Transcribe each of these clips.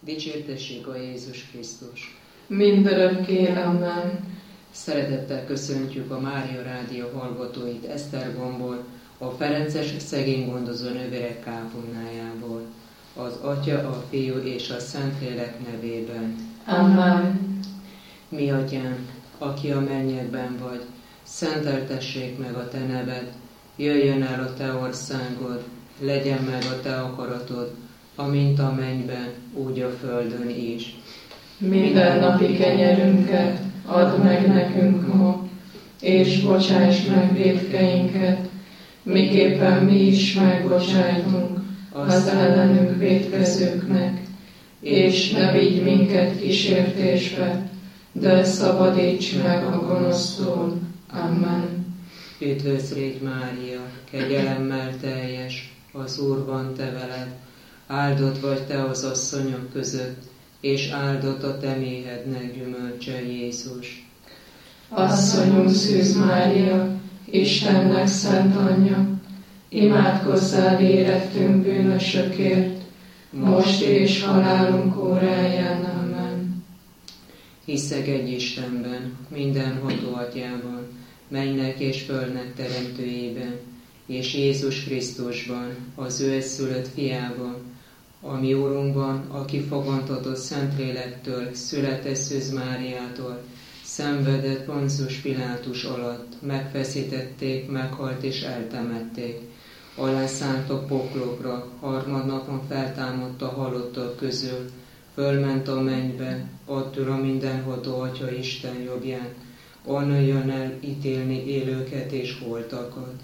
Dicsértessék a Jézus Krisztus! Mindörökké, amen. Szeretettel köszöntjük a Mária Rádió hallgatóit Esztergomból, a Ferences szegénygondozó nővérek kápolnájából, az Atya, a Fiú és a Szentlélek nevében. Amen. Mi Atyánk, aki a mennyekben vagy, szenteltessék meg a Te neved, jöjjön el a Te országod, legyen meg a Te akaratod, amint a mennyben, úgy a földön is. Mindennapi kenyerünket add meg nekünk ma, és bocsáss meg vétkeinket, miképpen mi is megbocsájtunk az ellenünk vétkezőknek, és ne vigy minket kísértésbe, de szabadíts meg a gonosztól. Amen. Üdvözl légy Mária, kegyelemmel teljes, az Úr van te veled, áldott vagy te az asszonyok között, és áldott a te méhednek gyümölcse, Jézus. Asszonyunk Szűz Mária, Istennek szent anyja, imádkozzál érettünk bűnösökért, most és halálunk óráján. Amen. Hiszek egy Istenben, mindenható Atyában, mennynek és földnek teremtőjében, és Jézus Krisztusban, az ő egyszülött fiában, a mi Úrunkban, aki fogantatott Szentlélektől, született Szűz Máriától, szenvedett Poncius Pilátus alatt, megfeszítették, meghalt és eltemették. Alászállt a poklokra, harmadnapon feltámadt a halottak közül, fölment a mennybe, ott ül a mindenható Atya Isten jobbján, onnan jön el ítélni élőket és holtakat.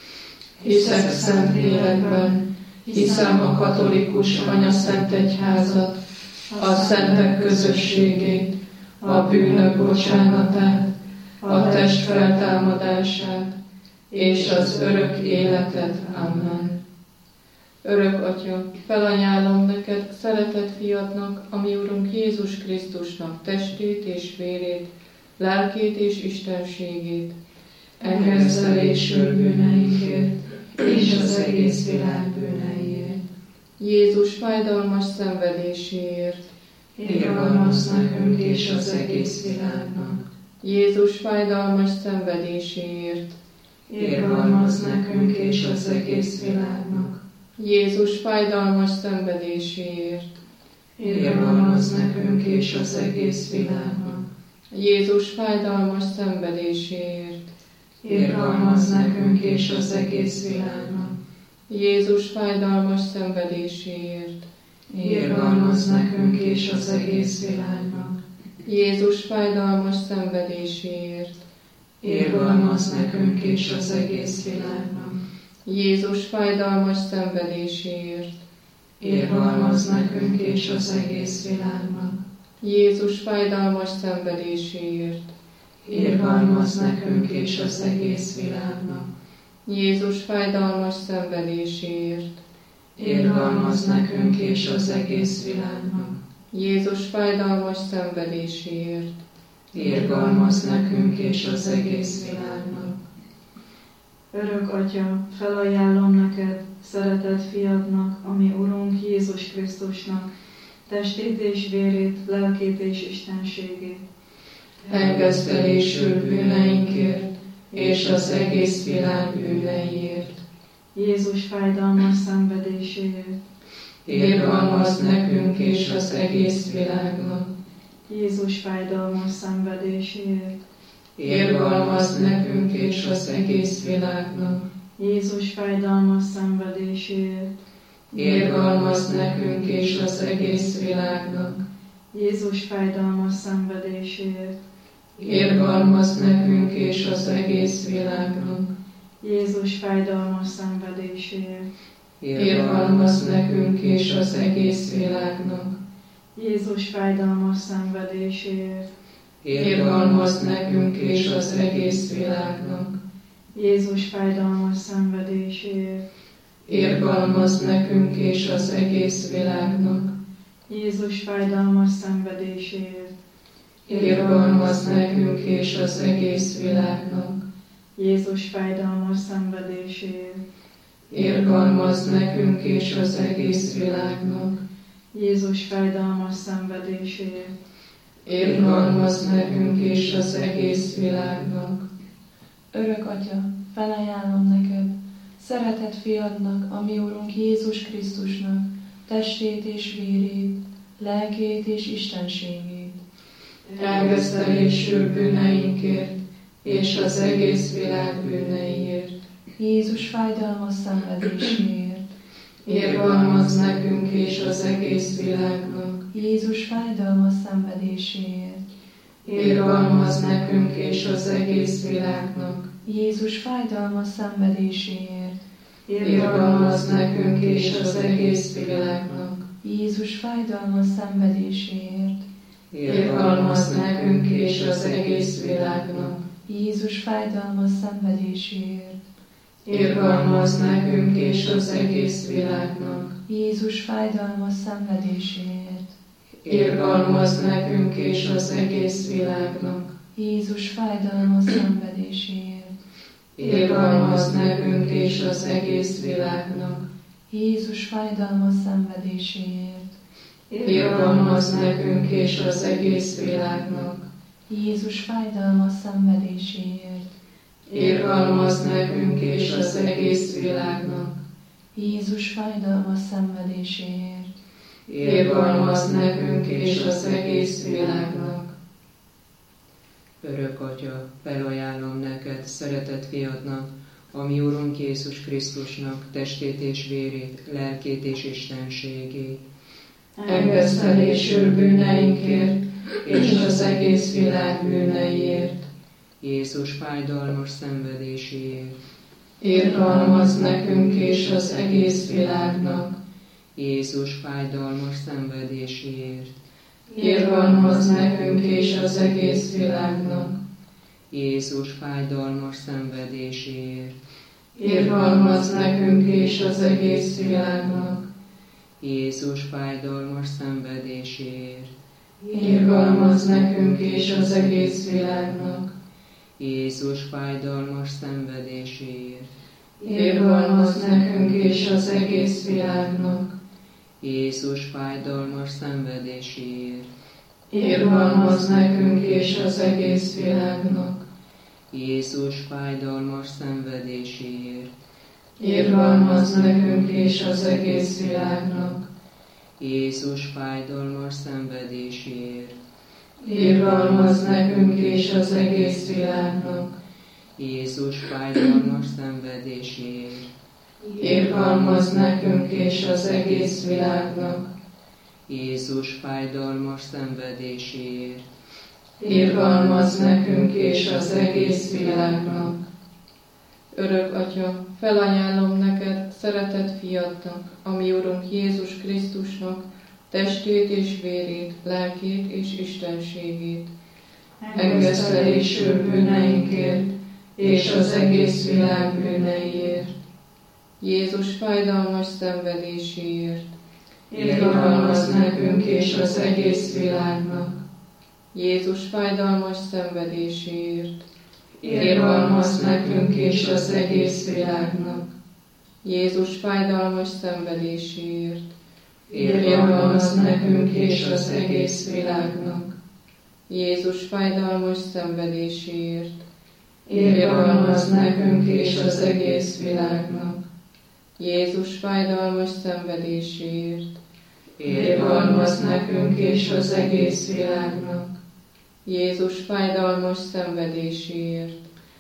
Hiszek Szentlélekben, hiszem a katolikus anyaszent egyházat, a szentek közösségét, a bűnök bocsánatát, a test feltámadását és az örök életet. Amen. Örök Atya, felajánlom neked szeretett fiadnak, a mi Urunk Jézus Krisztusnak testét és vérét, lelkét és istenségét, engesztelésül bűneinkért és az egész világ bűneiért. Jézus fájdalmas szenvedéséért, irgalmazz nekünk és az egész világnak. Jézus fájdalmas szenvedéséért, irgalmazz nekünk és az egész világnak. Jézus fájdalmas szenvedéséért, irgalmazz nekünk és az egész világnak. Jézus fájdalmas szenvedéséért, irgalmazz nekünk és az egész világnak. Jézus fájdalmas szenvedéséért, irgalmazz nekünk és az egész világnak. Jézus fájdalmas szenvedéséért, irgalmazz nekünk és az egész világnak. Jézus fájdalmas szenvedéséért, irgalmazz nekünk és az egész világnak. Jézus fájdalmas szenvedéséért, irgalmazz nekünk és az egész világnak. Jézus fájdalmas szenvedéséért, irgalmazz nekünk és az egész világnak. Jézus fájdalmas szenvedéséért, irgalmazz nekünk és az egész világnak. Örök Atya, felajánlom neked, szeretett fiadnak, a mi Urunk Jézus Krisztusnak, testét és vérét, lelkét és istenségét. engesztelésül bűneinkért és az egész világ bűneiért. Jézus fájdalmas szenvedéséért. Irgalmazz nekünk és az egész világnak. Jézus fájdalmas szenvedéséért. Irgalmazz nekünk és az egész világnak. Jézus fájdalmas szenvedéséért. Irgalmazz nekünk és az egész világnak. Jézus fájdalmas szenvedéséért. Irgalmazz nekünk és az egész világnak. Jézus fájdalmas szenvedéséért. Irgalmazz nekünk és az egész világnak. Jézus fájdalmas szenvedéséért. Irgalmazz nekünk és az egész világnak. Jézus fájdalmas szenvedéséért. Irgalmazz nekünk és az egész világnak. Jézus fájdalmas szenvedéséért. Irgalmazz nekünk és az egész világnak. Jézus fájdalmas szenvedéséért. Irgalmazz nekünk és az egész világnak. Jézus fájdalmas szenvedéséért. Irgalmazz nekünk és az egész világnak. Örök Atya, felajánlom neked, szeretett fiadnak, a mi Urunk Jézus Krisztusnak, testét és vérét, lelkét és istenségét. Elvesztelésül bűneinkért és az egész világ bűneiért. Jézus fájdalmas szenvedéséért. Irgalmazz nekünk és az egész világnak. Jézus fájdalmas szenvedéséért. Irgalmazz nekünk és az egész világnak. Jézus fájdalmas szenvedéséért. Irgalmazz nekünk és az egész világnak. Jézus fájdalmas szenvedéséért. Irgalmazz nekünk és az egész világnak. Jézus fájdalmas szenvedéséért. Irgalmazz nekünk és az egész világnak. Jézus fájdalmas szenvedéséért. Irgalmazz nekünk és az egész világnak. Jézus fájdalmas szenvedéséért. Irgalmazz nekünk és az egész világnak. Jézus fájdalmas szenvedéséért. Irgalmazz nekünk és az egész világnak. Jézus fájdalmas szenvedéséért. Irgalmazz nekünk és az egész világnak. Jézus fájdalmas szenvedéséért. Irgalmazz nekünk és az egész világnak. Örök Atya, felajánlom neked, szeretett fiadnak, a mi Urunk Jézus Krisztusnak, testét és vérét, lelkét és istenségét. Engesztelésül bűneinkért és az egész világ bűneiért. Jézus fájdalmas szenvedéséért. Irgalmazz nekünk és az egész világnak. Jézus fájdalmas szenvedéséért. Irgalmazz nekünk és az egész világnak. Jézus fájdalmas szenvedéséért. Irgalmazz nekünk és az egész világnak. Jézus fájdalmas szenvedéséért. Irgalmazz nekünk és az egész világnak. Jézus fájdalmas szenvedéséért. Irgalmazz nekünk és az egész világnak. Jézus fájdalmas szenvedéséért. Irgalmazz nekünk és az egész világnak. Jézus fájdalmas szenvedéséért. Irgalmazz nekünk és az egész világnak. Jézus fájdalmas szenvedéséért. Irgalmazz nekünk és az egész világnak. Jézus fájdalmas szenvedéséért. Irgalmazz nekünk és az egész világnak. Jézus fájdalmas szenvedéséért. Irgalmazz nekünk és az egész világnak. Örök Atya, felajánlom neked, szeretett fiadnak, a mi Urunk Jézus Krisztusnak, testét és vérét, lelkét és istenségét. Engesztelésül bűneinkért és az egész világ bűneiért. Jézus fájdalmas szenvedéséért. Irgalmazz nekünk és az egész világnak. Jézus fájdalmas szenvedéséért. Irgalmazz nekünk és az egész világnak. Jézus fájdalmas szenvedéséért. Irgalmazz nekünk és az egész világnak. Jézus fájdalmas szenvedéséért. Irgalmazz nekünk és az egész világnak. Jézus fájdalmas szenvedéséért. Irgalmazz nekünk és az egész világnak. Jézus fájdalmas szenvedéséért.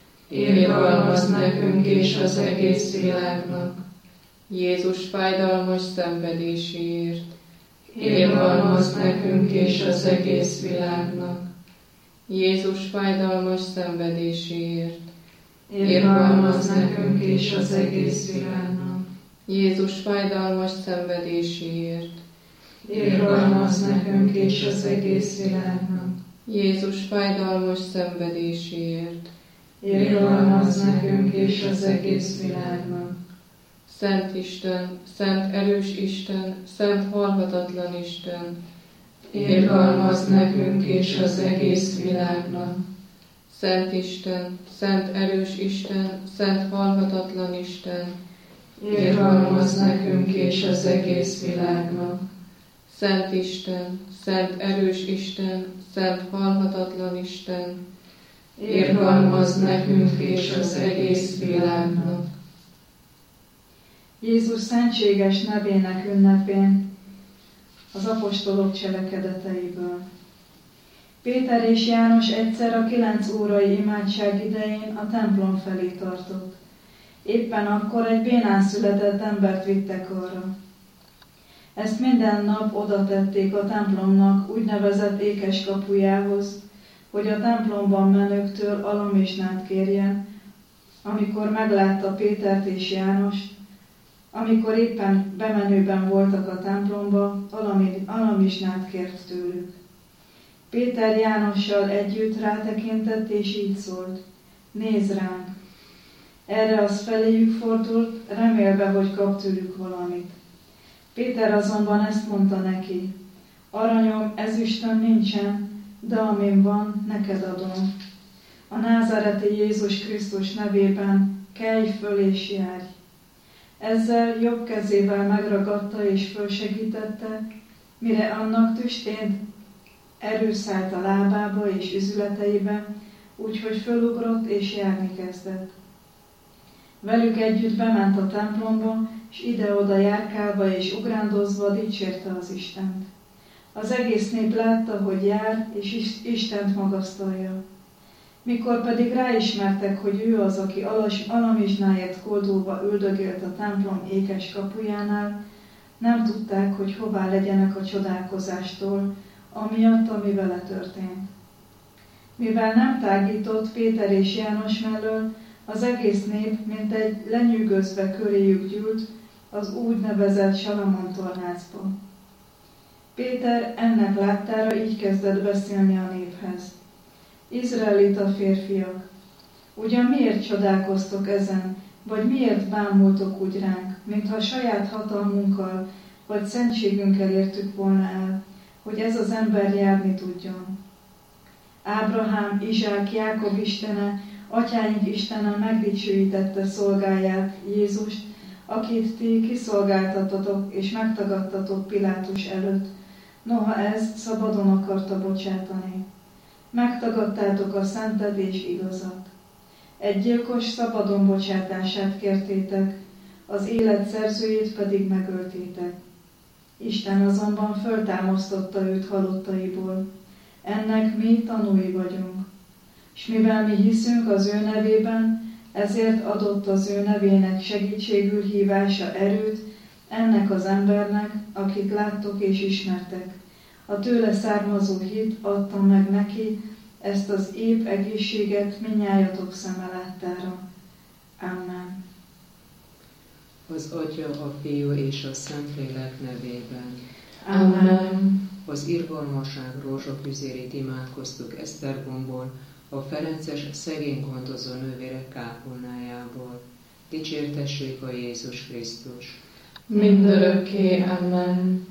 Irgalmazz nekünk és az egész világnak. Jézus fájdalmas szenvedéséért. Irgalmazz nekünk és az egész világnak. Jézus fájdalmas szenvedéséért. Irgalmazz nekünk és az egész világnak. Jézus fájdalmas szenvedéséért. Irgalmazz nekünk és az egész világnak. Jézus fájdalmas szenvedéséért. Irgalmazz nekünk és az egész világnak. Szent Isten, szent erős Isten, szent halhatatlan Isten, irgalmazz nekünk és az egész világnak. Szent Isten, szent erős Isten, szent halhatatlan Isten, irgalmazz nekünk és az egész világnak. Szent Isten, szent erős Isten, szent halhatatlan Isten, irgalmazz nekünk és az egész világnak. Jézus szentséges nevének ünnepén az apostolok cselekedeteiből. Péter és János egyszer a 9 órai imádság idején a templom felé tartott. Éppen akkor egy bénán született embert vittek arra. Ezt minden nap oda tették a templomnak úgynevezett ékes kapujához, hogy a templomban menőktől alamizsnát kérjen, amikor meglátta Pétert és Jánost, amikor éppen bemenőben voltak a templomba, alamizsnát kért tőlük. Péter Jánossal együtt rátekintett, és így szólt: nézd ránk! Erre az feléjük fordult, remélve, hogy kap tőlük valamit. Péter azonban ezt mondta neki: aranyom, ezüstöm nincsen, de amin van, neked adom. A názáreti Jézus Krisztus nevében kelj föl és járj! Ezzel jobb kezével megragadta és fölsegítette, mire annak tüstént erő szállt a lábába és üzületeibe, úgyhogy fölugrott és járni kezdett. Velük együtt bement a templomba, és ide-oda járkálva és ugrándozva dicsérte az Istent. Az egész nép látta, hogy jár, és Istent magasztalja. Mikor pedig ráismertek, hogy ő az, aki alamizsnáért koldulva üldögélt a templom ékes kapujánál, nem tudták, hogy hová legyenek a csodálkozástól, amiatt, ami vele történt. Mivel nem tágított Péter és János mellől, az egész nép mintegy lenyűgözve köréjük gyűlt az úgynevezett Salamon tornácba. Péter ennek láttára így kezdett beszélni a néphez: izraelita férfiak, ugyan miért csodálkoztok ezen, vagy miért bámultok úgy ránk, mintha saját hatalmunkkal vagy szentségünkkel értük volna el, hogy ez az ember járni tudjon. Ábrahám, Izsák, Jákob istene, atyáink istene megdicsőítette szolgáját, Jézust, akit ti kiszolgáltatotok és megtagadtatok Pilátus előtt, noha ezt szabadon akarta bocsátani. Megtagadtátok a szentet és igazat. Egy gyilkos szabadon bocsátását kértétek, az élet szerzőjét pedig megöltétek. Isten azonban föltámasztotta őt halottaiból. Ennek mi tanúi vagyunk. És mivel mi hiszünk az ő nevében, ezért adott az ő nevének segítségül hívása erőt ennek az embernek, akit láttok és ismertek. A tőle származó hit adta meg neki ezt az épp egészséget mindnyájatok szeme láttára. Amen. Az Atya, a Fiú és a Szentlélek nevében. Amen. Az irgalmaság rózsafüzérét imádkoztuk Esztergomból, a ferences szegény gondozó nővérek kápolnájából. Dicsértessék a Jézus Krisztus! Mindörökké. Amen.